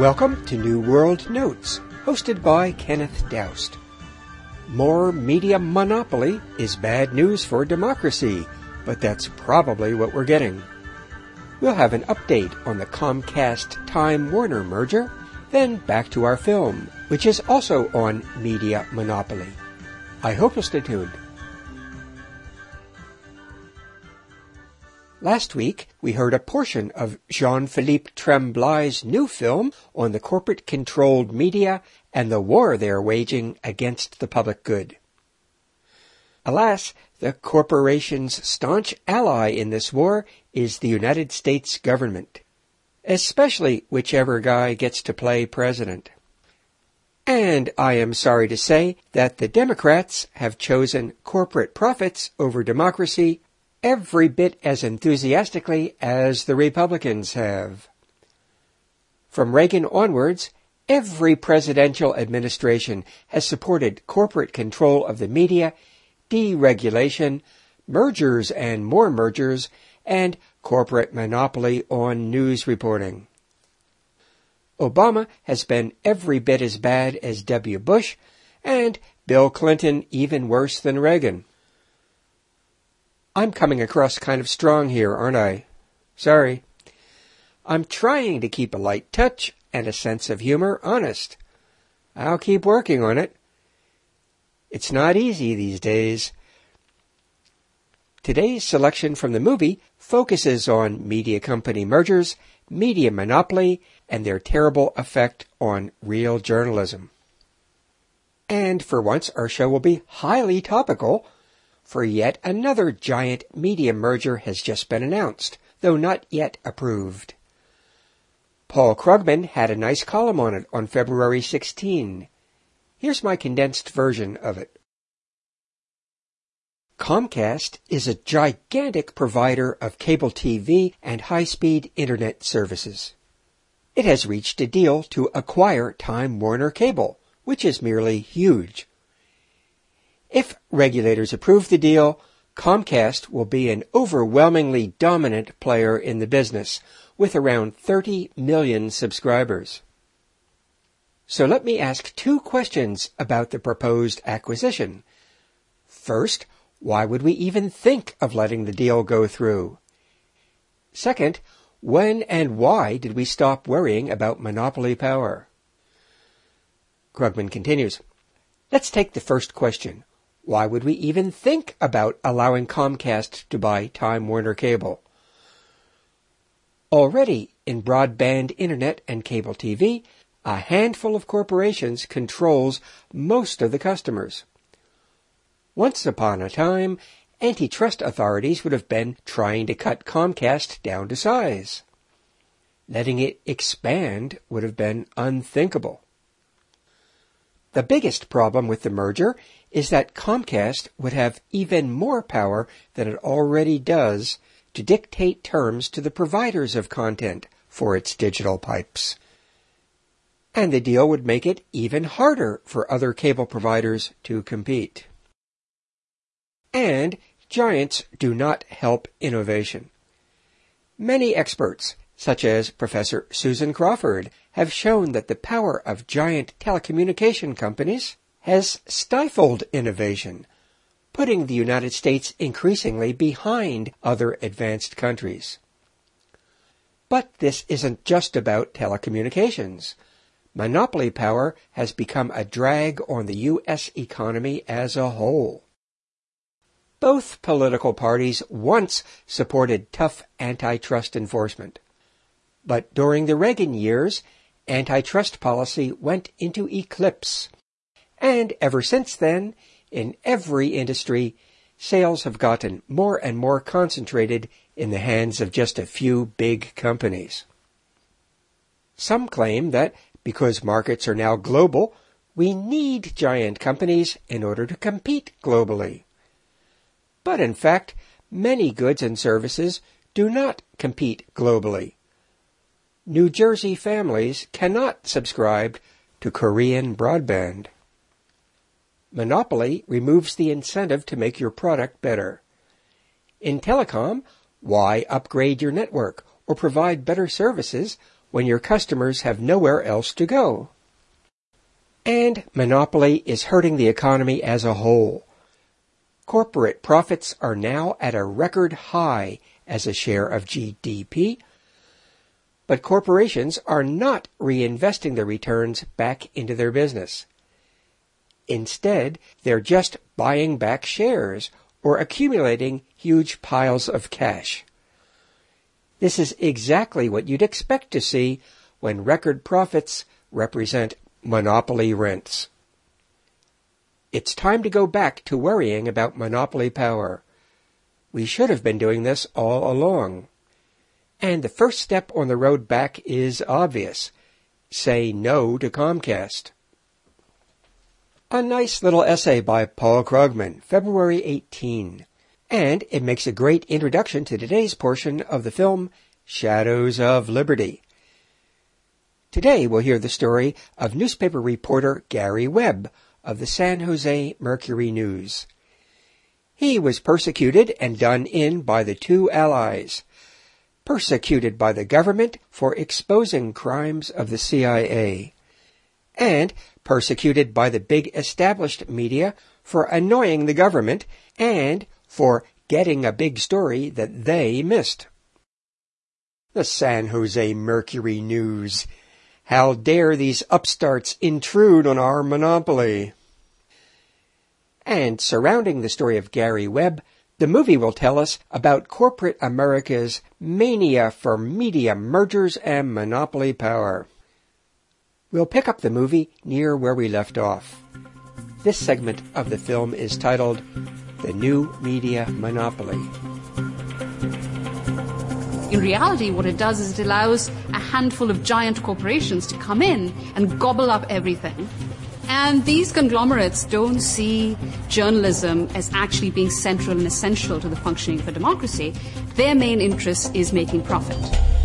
Welcome to New World Notes, hosted by Kenneth Doust. More media monopoly is bad news for democracy, but that's probably what we're getting. We'll have an update on the Comcast-Time Warner merger, then back to our film, which is also on media monopoly. I hope you'll stay tuned. Last week, we heard a portion of Jean-Philippe Tremblay's new film on the corporate-controlled media and the war they are waging against the public good. Alas, the corporation's staunch ally in this war is the United States government, especially whichever guy gets to play president. And I am sorry to say that the Democrats have chosen corporate profits over democracy every bit as enthusiastically as the Republicans have. From Reagan onwards, every presidential administration has supported corporate control of the media, deregulation, mergers and more mergers, and corporate monopoly on news reporting. Obama has been every bit as bad as W. Bush, and Bill Clinton even worse than Reagan. I'm coming across kind of strong here, aren't I? Sorry. I'm trying to keep a light touch and a sense of humor honest. I'll keep working on it. It's not easy these days. Today's selection from the movie focuses on media company mergers, media monopoly, and their terrible effect on real journalism. And for once, our show will be highly topical, for yet another giant media merger has just been announced, though not yet approved. Paul Krugman had a nice column on it on February 16. Here's my condensed version of it. Comcast is a gigantic provider of cable TV and high-speed internet services. It has reached a deal to acquire Time Warner Cable, which is merely huge. If regulators approve the deal, Comcast will be an overwhelmingly dominant player in the business, with around 30 million subscribers. So let me ask two questions about the proposed acquisition. First, why would we even think of letting the deal go through? Second, when and why did we stop worrying about monopoly power? Krugman continues, let's take the first question. Why would we even think about allowing Comcast to buy Time Warner Cable? Already, in broadband internet and cable TV, a handful of corporations controls most of the customers. Once upon a time, antitrust authorities would have been trying to cut Comcast down to size. Letting it expand would have been unthinkable. The biggest problem with the merger is that Comcast would have even more power than it already does to dictate terms to the providers of content for its digital pipes. And the deal would make it even harder for other cable providers to compete. And giants do not help innovation. Many experts, such as Professor Susan Crawford, have shown that the power of giant telecommunication companies has stifled innovation, putting the United States increasingly behind other advanced countries. But this isn't just about telecommunications. Monopoly power has become a drag on the U.S. economy as a whole. Both political parties once supported tough antitrust enforcement. But during the Reagan years, antitrust policy went into eclipse. And ever since then, in every industry, sales have gotten more and more concentrated in the hands of just a few big companies. Some claim that because markets are now global, we need giant companies in order to compete globally. But in fact, many goods and services do not compete globally. New Jersey families cannot subscribe to Korean broadband. Monopoly removes the incentive to make your product better. In telecom, why upgrade your network or provide better services when your customers have nowhere else to go. And monopoly is hurting the economy as a whole. Corporate profits are now at a record high as a share of GDP, but corporations are not reinvesting the returns back into their business. Instead, they're just buying back shares or accumulating huge piles of cash. This is exactly what you'd expect to see when record profits represent monopoly rents. It's time to go back to worrying about monopoly power. We should have been doing this all along. And the first step on the road back is obvious. Say no to Comcast. A nice little essay by Paul Krugman, February 18. And it makes a great introduction to today's portion of the film Shadows of Liberty. Today we'll hear the story of newspaper reporter Gary Webb of the San Jose Mercury News. He was persecuted and done in by the two allies. Persecuted by the government for exposing crimes of the CIA, and persecuted by the big established media for annoying the government and for getting a big story that they missed. The San Jose Mercury News. How dare these upstarts intrude on our monopoly? And surrounding the story of Gary Webb, the movie will tell us about corporate America's mania for media mergers and monopoly power. We'll pick up the movie near where we left off. This segment of the film is titled The New Media Monopoly. In reality, what it does is it allows a handful of giant corporations to come in and gobble up everything. And these conglomerates don't see journalism as actually being central and essential to the functioning of a democracy. Their main interest is making profit.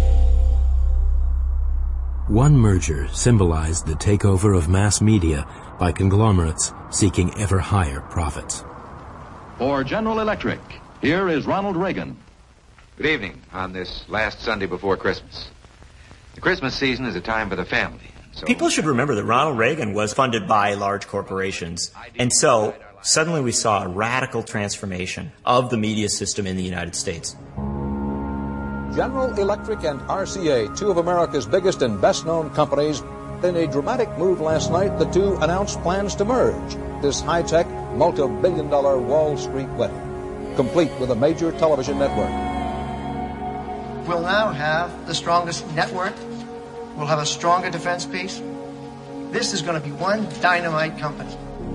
One merger symbolized the takeover of mass media by conglomerates seeking ever higher profits. For General Electric, here is Ronald Reagan. Good evening on this last Sunday before Christmas. The Christmas season is a time for the family. So people should remember that Ronald Reagan was funded by large corporations. And so suddenly we saw a radical transformation of the media system in the United States. General Electric and RCA, two of America's biggest and best-known companies, in a dramatic move last night, the two announced plans to merge this high-tech, multi-billion-dollar Wall Street wedding, complete with a major television network. We'll now have the strongest network. We'll have a stronger defense piece. This is going to be one dynamite company.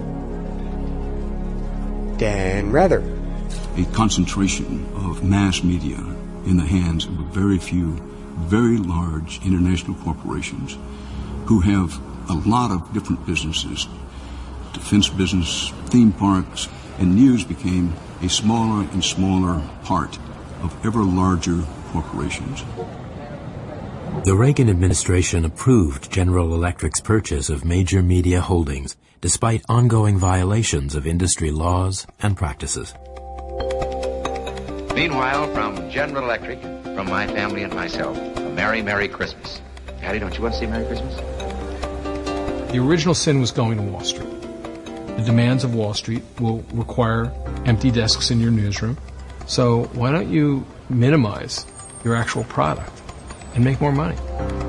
Dan Rather. A concentration of mass media in the hands of a very few, very large international corporations who have a lot of different businesses. Defense business, theme parks, and news became a smaller and smaller part of ever larger corporations. The Reagan administration approved General Electric's purchase of major media holdings, despite ongoing violations of industry laws and practices. Meanwhile, from General Electric, from my family and myself, a Merry, Merry Christmas. Patty, don't you want to say Merry Christmas? The original sin was going to Wall Street. The demands of Wall Street will require empty desks in your newsroom. So why don't you minimize your actual product and make more money?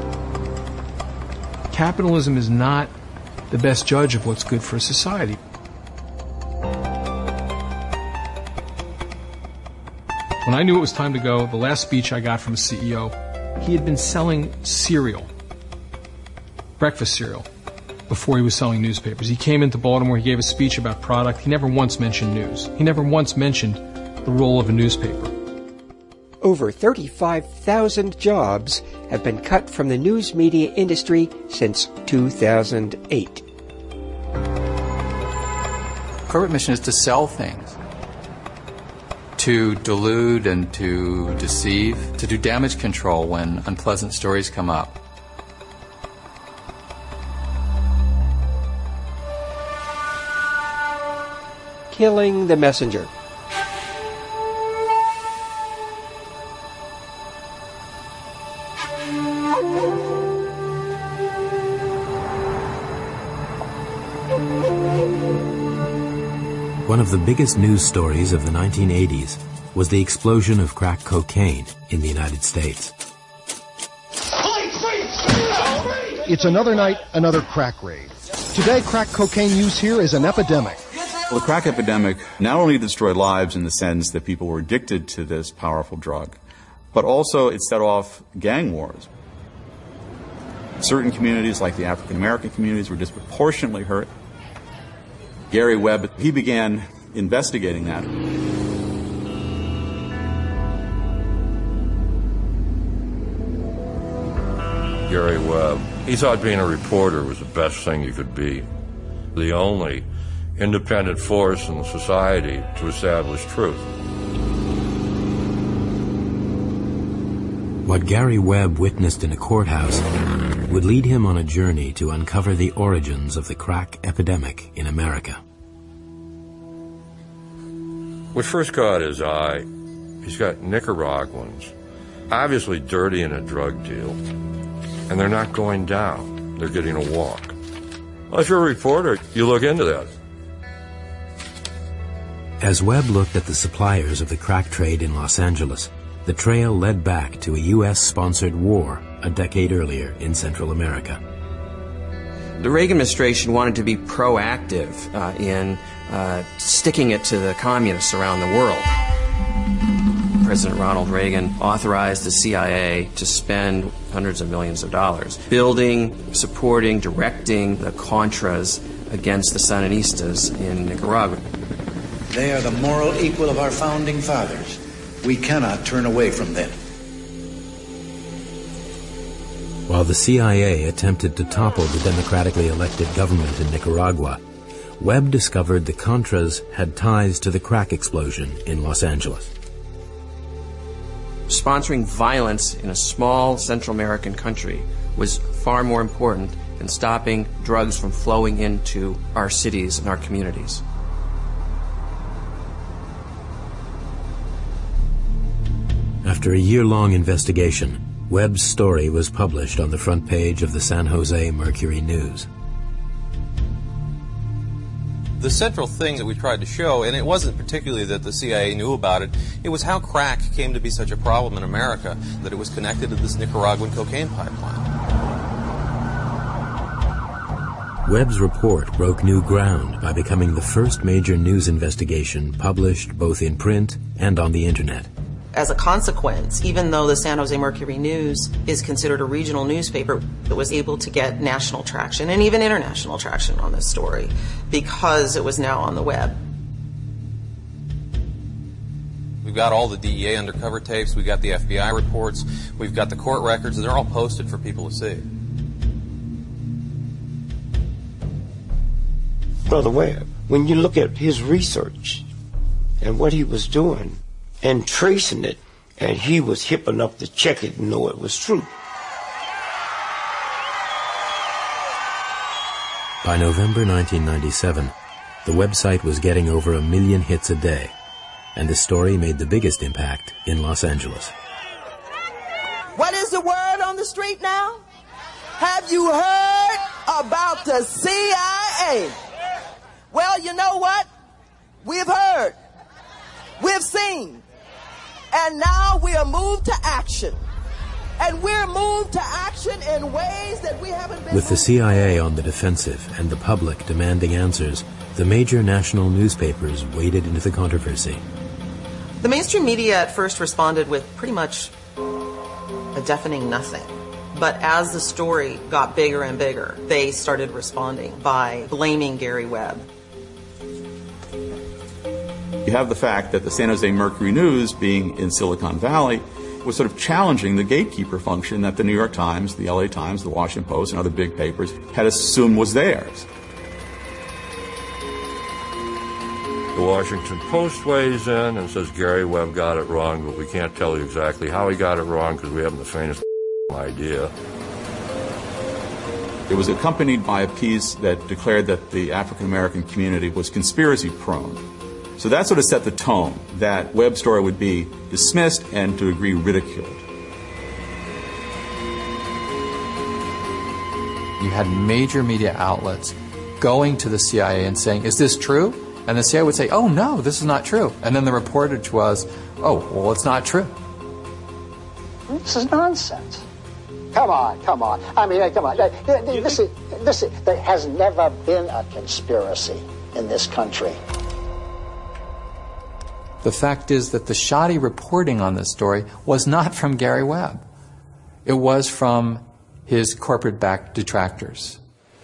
Capitalism is not the best judge of what's good for a society. When I knew it was time to go, the last speech I got from a CEO, he had been selling cereal, breakfast cereal, before he was selling newspapers. He came into Baltimore, he gave a speech about product. He never once mentioned news. He never once mentioned the role of a newspaper. Over 35,000 jobs have been cut from the news media industry since 2008. Corporate mission is to sell things, to delude and to deceive, to do damage control when unpleasant stories come up. Killing the messenger. One of the biggest news stories of the 1980s was the explosion of crack cocaine in the United States. It's another night, another crack raid. Today, crack cocaine use here is an epidemic. Well, the crack epidemic not only destroyed lives in the sense that people were addicted to this powerful drug, but also it set off gang wars. Certain communities, like the African American communities, were disproportionately hurt. Gary Webb, he began investigating that. Gary Webb, he thought being a reporter was the best thing you could be. The only independent force in society to establish truth. What Gary Webb witnessed in a courthouse would lead him on a journey to uncover the origins of the crack epidemic in America. What first caught his eye, he's got Nicaraguans, obviously dirty in a drug deal, and they're not going down, they're getting a walk. Well, if you're a reporter, you look into that. As Webb looked at the suppliers of the crack trade in Los Angeles, the trail led back to a U.S.-sponsored war a decade earlier in Central America. The Reagan administration wanted to be proactive in sticking it to the communists around the world. President Ronald Reagan authorized the CIA to spend hundreds of millions of dollars building, supporting, directing the Contras against the Sandinistas in Nicaragua. They are the moral equal of our founding fathers. We cannot turn away from them. While the CIA attempted to topple the democratically elected government in Nicaragua, Webb discovered the Contras had ties to the crack explosion in Los Angeles. Sponsoring violence in a small Central American country was far more important than stopping drugs from flowing into our cities and our communities. After a year-long investigation, Webb's story was published on the front page of the San Jose Mercury News. The central thing that we tried to show, and it wasn't particularly that the CIA knew about it, it was how crack came to be such a problem in America, that it was connected to this Nicaraguan cocaine pipeline. Webb's report broke new ground by becoming the first major news investigation published both in print and on the Internet. As a consequence, even though the San Jose Mercury News is considered a regional newspaper, it was able to get national traction and even international traction on this story because it was now on the web. We've got all the DEA undercover tapes, we've got the FBI reports, we've got the court records, and they're all posted for people to see. Brother Webb, when you look at his research and what he was doing, and tracing it, and he was hip enough to check it and know it was true. By November 1997, the website was getting over 1 million hits a day, and the story made the biggest impact in Los Angeles. What is the word on the street now? Have you heard about the CIA? Well, you know what? We've heard. We've seen. And now we are moved to action. And we're moved to action in ways that we haven't been. With the CIA on the defensive and the public demanding answers, the major national newspapers waded into the controversy. The mainstream media at first responded with pretty much a deafening nothing. But as the story got bigger and bigger, they started responding by blaming Gary Webb. You have the fact that the San Jose Mercury News, being in Silicon Valley, was sort of challenging the gatekeeper function that the New York Times, the LA Times, the Washington Post, and other big papers had assumed was theirs. The Washington Post weighs in and says Gary Webb got it wrong, but we can't tell you exactly how he got it wrong because we haven't the faintest idea. It was accompanied by a piece that declared that the African American community was conspiracy prone. So that sort of set the tone that Webb's story would be dismissed and, to a degree, ridiculed. You had major media outlets going to the CIA and saying, is this true? And the CIA would say, oh no, this is not true. And then the reportage was, oh, well, it's not true. This is nonsense. Come on. I mean, come on. There has never been a conspiracy in this country. The fact is that the shoddy reporting on this story was not from Gary Webb. It was from his corporate-backed detractors.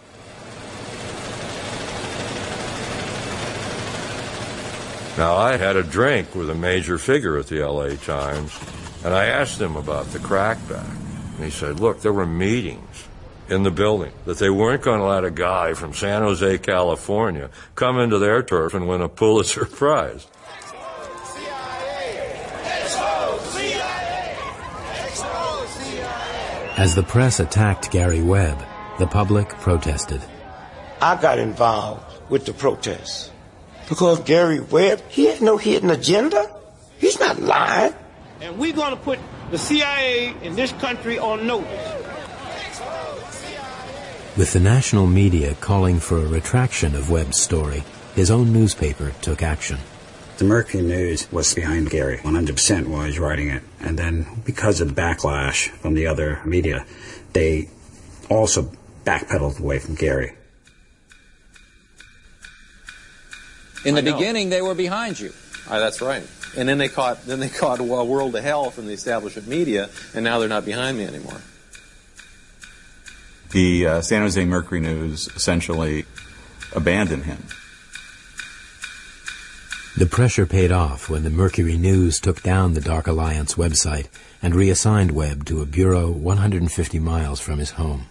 Now, I had a drink with a major figure at the LA Times, and I asked him about the crackback. And he said, look, there were meetings in the building that they weren't going to let a guy from San Jose, California, come into their turf and win a Pulitzer Prize. As the press attacked Gary Webb, the public protested. I got involved with the protests because Gary Webb, he had no hidden agenda. He's not lying. And we're going to put the CIA in this country on notice. With the national media calling for a retraction of Webb's story, his own newspaper took action. The Mercury News was behind Gary, 100% was writing it. And then because of the backlash from the other media, they also backpedaled away from Gary. In the beginning, they were behind you. That's right. And then they caught a world of hell from the establishment media, and now they're not behind me anymore. The San Jose Mercury News essentially abandoned him. The pressure paid off when the Mercury News took down the Dark Alliance website and reassigned Webb to a bureau 150 miles from his home.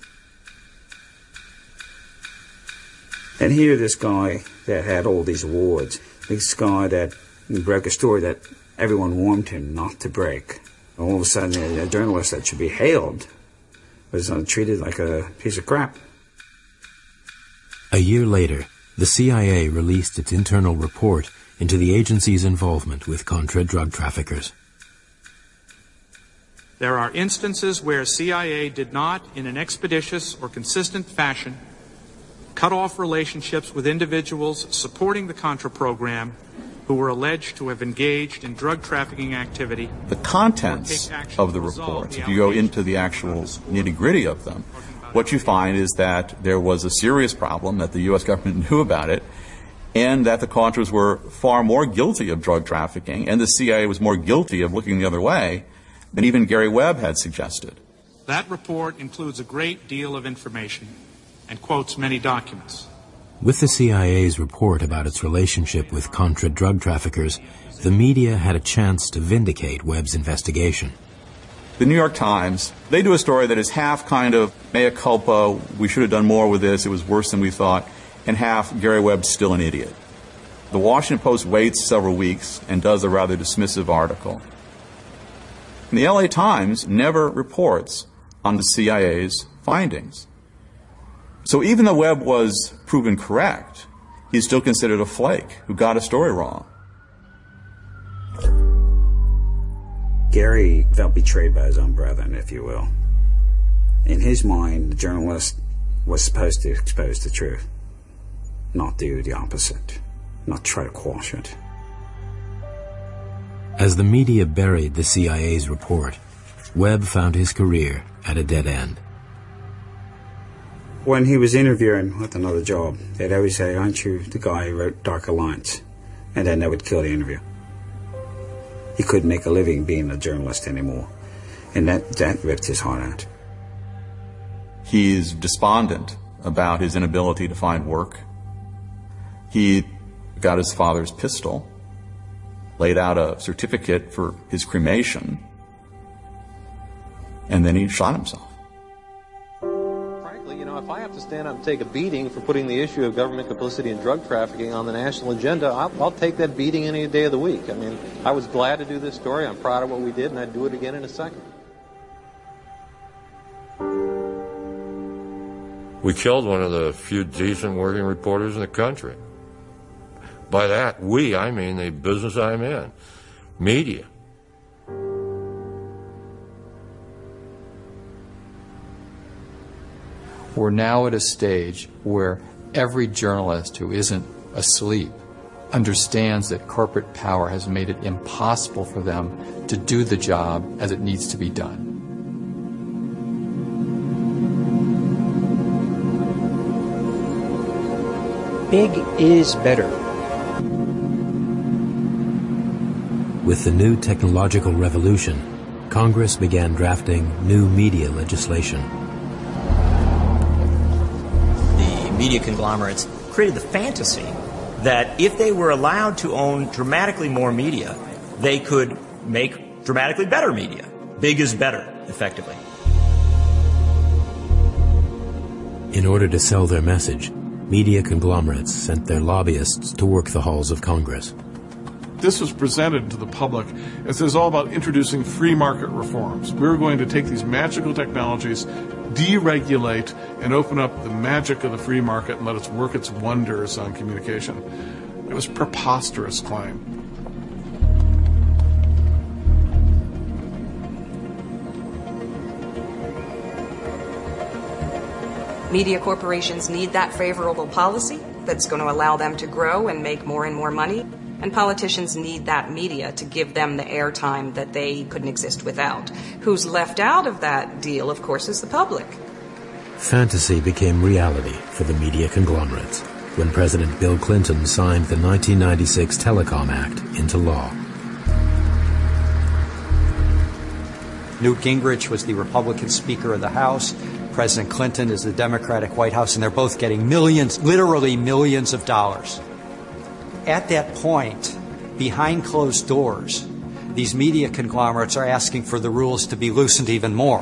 And here this guy that had all these awards, this guy that broke a story that everyone warned him not to break. All of a sudden, a journalist that should be hailed was treated like a piece of crap. A year later, the CIA released its internal report into the agency's involvement with Contra drug traffickers. There are instances where CIA did not, in an expeditious or consistent fashion, cut off relationships with individuals supporting the Contra program who were alleged to have engaged in drug trafficking activity. The contents of the reports, if you go into the actual nitty-gritty of them, what you find is that there was a serious problem, that the U.S. government knew about it, and that the Contras were far more guilty of drug trafficking, and the CIA was more guilty of looking the other way than even Gary Webb had suggested. That report includes a great deal of information and quotes many documents. With the CIA's report about its relationship with Contra drug traffickers, the media had a chance to vindicate Webb's investigation. The New York Times, they do a story that is half kind of mea culpa, we should have done more with this, it was worse than we thought, and half Gary Webb's still an idiot. The Washington Post waits several weeks and does a rather dismissive article. And the LA Times never reports on the CIA's findings. So even though Webb was proven correct, he's still considered a flake who got a story wrong. Gary felt betrayed by his own brethren, if you will. In his mind, the journalist was supposed to expose the truth, not do the opposite, not try to quash it. As the media buried the CIA's report, Webb found his career at a dead end. When he was interviewing with another job, they'd always say, aren't you the guy who wrote Dark Alliance? And then they would kill the interview. He couldn't make a living being a journalist anymore. And that ripped his heart out. He's despondent about his inability to find work. He got his father's pistol, laid out a certificate for his cremation, and then he shot himself. Frankly, if I have to stand up and take a beating for putting the issue of government complicity in drug trafficking on the national agenda, I'll take that beating any day of the week. I mean, I was glad to do this story. I'm proud of what we did, and I'd do it again in a second. We killed one of the few decent working reporters in the country. By that, I mean the business I'm in, media. We're now at a stage where every journalist who isn't asleep understands that corporate power has made it impossible for them to do the job as it needs to be done. Big is better. With the new technological revolution, Congress began drafting new media legislation. The media conglomerates created the fantasy that if they were allowed to own dramatically more media, they could make dramatically better media. Big is better, effectively. In order to sell their message, media conglomerates sent their lobbyists to work the halls of Congress. This was presented to the public as it's all about introducing free market reforms. We're going to take these magical technologies, deregulate, and open up the magic of the free market and let it work its wonders on communication. It was a preposterous claim. Media corporations need that favorable policy that's going to allow them to grow and make more and more money. And politicians need that media to give them the airtime that they couldn't exist without. Who's left out of that deal, of course, is the public. Fantasy became reality for the media conglomerates when President Bill Clinton signed the 1996 Telecom Act into law. Newt Gingrich was the Republican Speaker of the House. President Clinton is the Democratic White House, and they're both getting millions, literally millions of dollars. At that point, behind closed doors, these media conglomerates are asking for the rules to be loosened even more.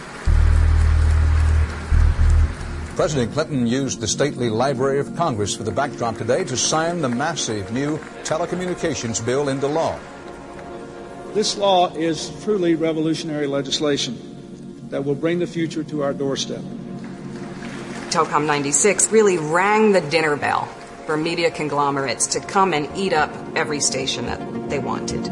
President Clinton used the stately Library of Congress for the backdrop today to sign the massive new telecommunications bill into law. This law is truly revolutionary legislation that will bring the future to our doorstep. Telecom 96 really rang the dinner bell for media conglomerates to come and eat up every station that they wanted.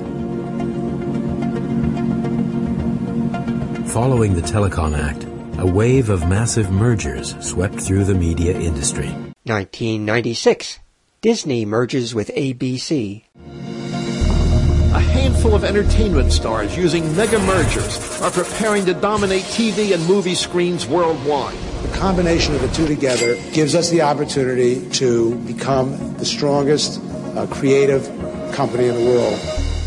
Following the Telecom Act, a wave of massive mergers swept through the media industry. 1996. Disney merges with ABC. A handful of entertainment stars using mega mergers are preparing to dominate TV and movie screens worldwide. The combination of the two together gives us the opportunity to become the strongest creative company in the world.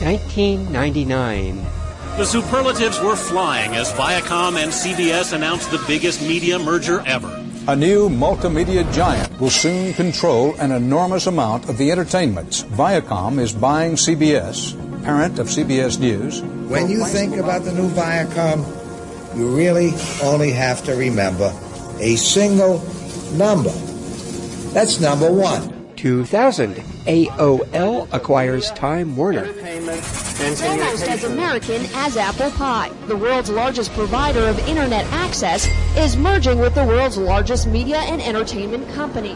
1999. The superlatives were flying as Viacom and CBS announced the biggest media merger ever. A new multimedia giant will soon control an enormous amount of the entertainment. Viacom is buying CBS, parent of CBS News. When you think about the new Viacom, you really only have to remember a single number. That's number 1. 2000. AOL acquires Time Warner. Almost as American as apple pie, the world's largest provider of internet access is merging with the world's largest media and entertainment company.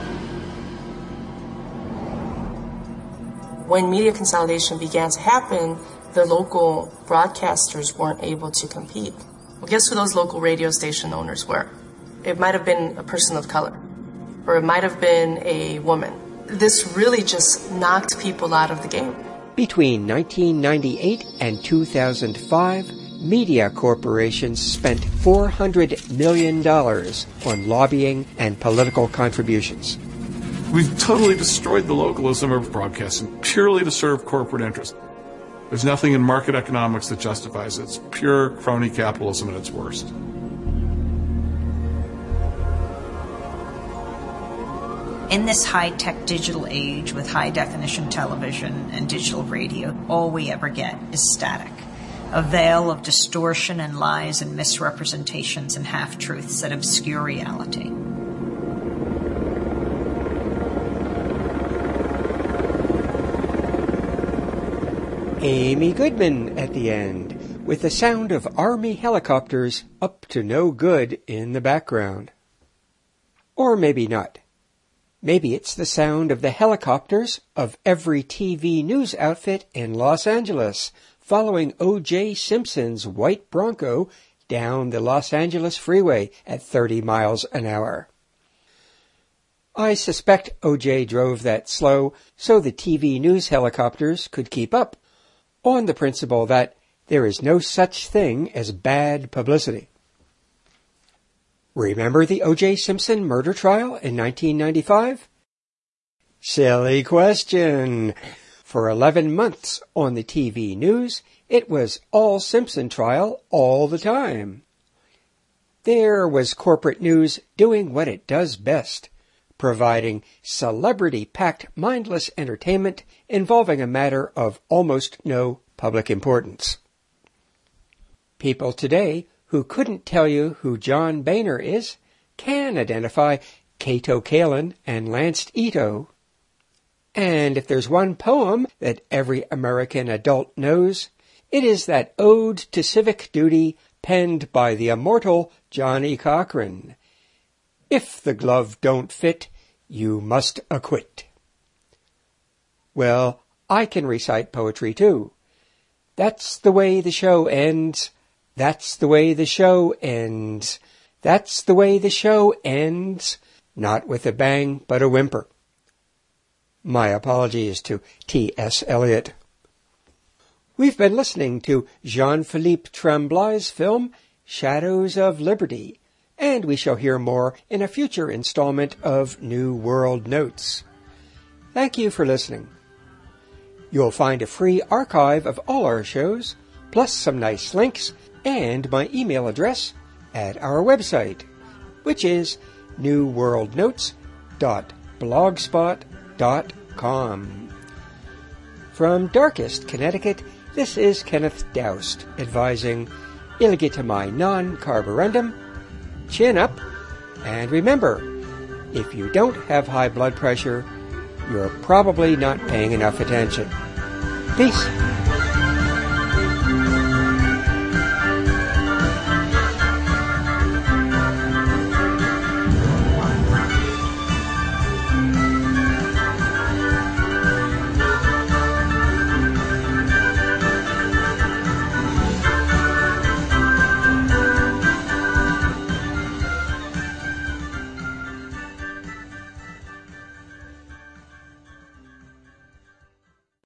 When media consolidation began to happen, the local broadcasters weren't able to compete. Well, guess who those local radio station owners were? It might have been a person of color, or it might have been a woman. This really just knocked people out of the game. Between 1998 and 2005, media corporations spent $400 million on lobbying and political contributions. We've totally destroyed the localism of broadcasting purely to serve corporate interests. There's nothing in market economics that justifies it. It's pure crony capitalism at its worst. In this high-tech digital age with high-definition television and digital radio, all we ever get is static. A veil of distortion and lies and misrepresentations and half-truths that obscure reality. Amy Goodman at the end, with the sound of Army helicopters up to no good in the background. Or maybe not. Maybe it's the sound of the helicopters of every TV news outfit in Los Angeles following O.J. Simpson's white Bronco down the Los Angeles freeway at 30 miles an hour. I suspect O.J. drove that slow so the TV news helicopters could keep up, on the principle that there is no such thing as bad publicity. Remember the O.J. Simpson murder trial in 1995? Silly question. For 11 months on the TV news, it was all Simpson trial all the time. There was corporate news doing what it does best, providing celebrity-packed mindless entertainment involving a matter of almost no public importance. People today who couldn't tell you who John Boehner is can identify Kato Kaelin and Lance Ito. And if there's one poem that every American adult knows, it is that ode to civic duty penned by the immortal Johnny Cochran. If the glove don't fit, you must acquit. Well, I can recite poetry too. That's the way the show ends. That's the way the show ends. That's the way the show ends. Not with a bang, but a whimper. My apologies to T.S. Eliot. We've been listening to Jean-Philippe Tremblay's film, Shadows of Liberty, and we shall hear more in a future installment of New World Notes. Thank you for listening. You'll find a free archive of all our shows, plus some nice links, and my email address at our website, which is newworldnotes.blogspot.com. From Darkest, Connecticut, this is Kenneth Doust, advising Illigitae non carborundum, chin up, and remember, if you don't have high blood pressure, you're probably not paying enough attention. Peace.